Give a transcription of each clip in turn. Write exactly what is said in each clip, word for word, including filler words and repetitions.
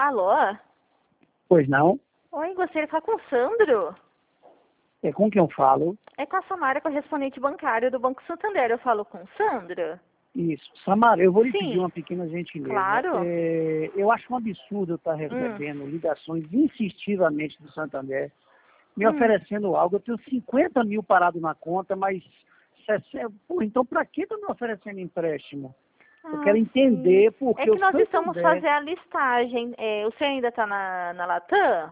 Alô? Pois não? Oi, gostaria de falar com o Sandro. É com quem eu falo? É com a Samara, correspondente bancário do Banco Santander. Eu falo com o Sandro? Isso. Samara, eu vou lhe pedir Sim, uma pequena gentileza. claro. É, eu acho um absurdo eu estar Hum. recebendo ligações insistivamente do Santander, me Hum. oferecendo algo. Eu tenho cinquenta mil parado na conta, mas... sessenta Pô, então para que estão me oferecendo empréstimo? Eu Ah, quero entender sim. porque É que o nós estamos Santander... fazendo a listagem. É, o senhor ainda está na, na Latam?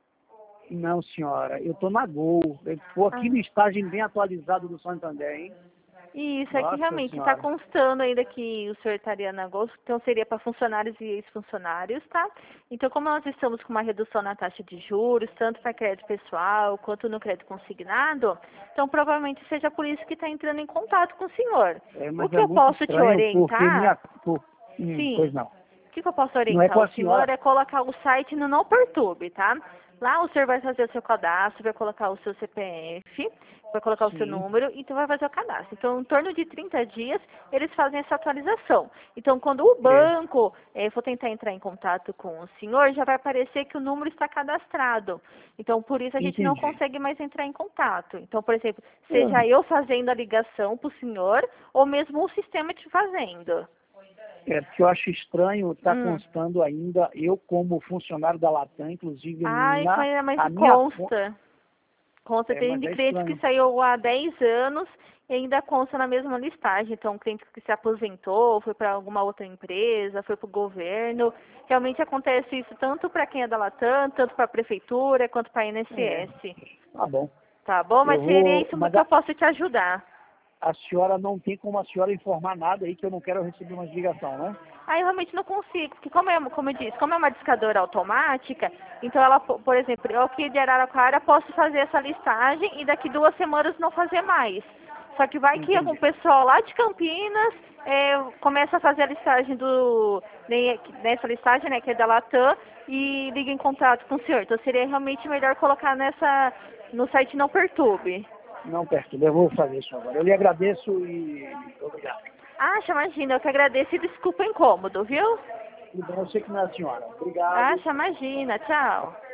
Não, senhora, eu estou na Gol. Eu estou aqui Ah. no estágio bem atualizado do Santander, hein? Isso, é que Nossa realmente está senhora. constando ainda que o senhor estaria na Gol, então seria para funcionários e ex-funcionários, tá? Então, como nós estamos com uma redução na taxa de juros, tanto para crédito pessoal quanto no crédito consignado, então provavelmente seja por isso que está entrando em contato com o senhor. É, O mas que é eu muito posso te estranho porque minha... orientar, Por... Hum, pois sim, não. o que, que eu posso Não é orientar com o a senhor senhora... é colocar o site no Não Perturbe, tá? Lá o senhor vai fazer o seu cadastro, vai colocar o seu C P F, vai colocar o seu Sim, número, então vai fazer o cadastro. Então, em torno de trinta dias, eles fazem essa atualização. Então, quando o é, banco eh, for tentar entrar em contato com o senhor, já vai aparecer que o número está cadastrado. Então, por isso a gente não entendi. consegue mais entrar em contato. Então, por exemplo, Eu, seja eu fazendo a ligação para o senhor, ou mesmo o sistema te fazendo. é porque eu acho estranho estar Hum. constando ainda, eu como funcionário da Latam, inclusive Ai, na, mas mas a minha conta... consta. Consta, É, tem mas de é cliente que estranho. saiu há dez anos e ainda consta na mesma listagem. Então, cliente que se aposentou, foi para alguma outra empresa, foi para o governo. Realmente acontece isso tanto para quem é da Latam, tanto para a prefeitura, quanto para a É, I N S S. tá bom. Tá bom? Eu Mas seria vou... isso Mas que eu a, posso te ajudar. a senhora não tem como a senhora informar nada aí que eu não quero receber uma ligação, né? Aí eu realmente não consigo, porque como, é, como eu disse, como é uma discadora automática, então ela, po- por exemplo, eu aqui de Araraquara posso fazer essa listagem e daqui duas semanas não fazer mais. Só que vai que algum Entendi. pessoal lá de Campinas é, começa a fazer a listagem do, ne- nessa listagem, né, que é da Latam, e liga em contato com o senhor. Então seria realmente melhor colocar nessa, no site Não Perturbe. Não perturbe, eu vou fazer isso agora. Eu lhe agradeço e obrigado. Acha, imagina, eu que agradeço e desculpa o incômodo, viu? Tudo bem, eu sei que não é a senhora. Obrigado. Acha, imagina, tchau.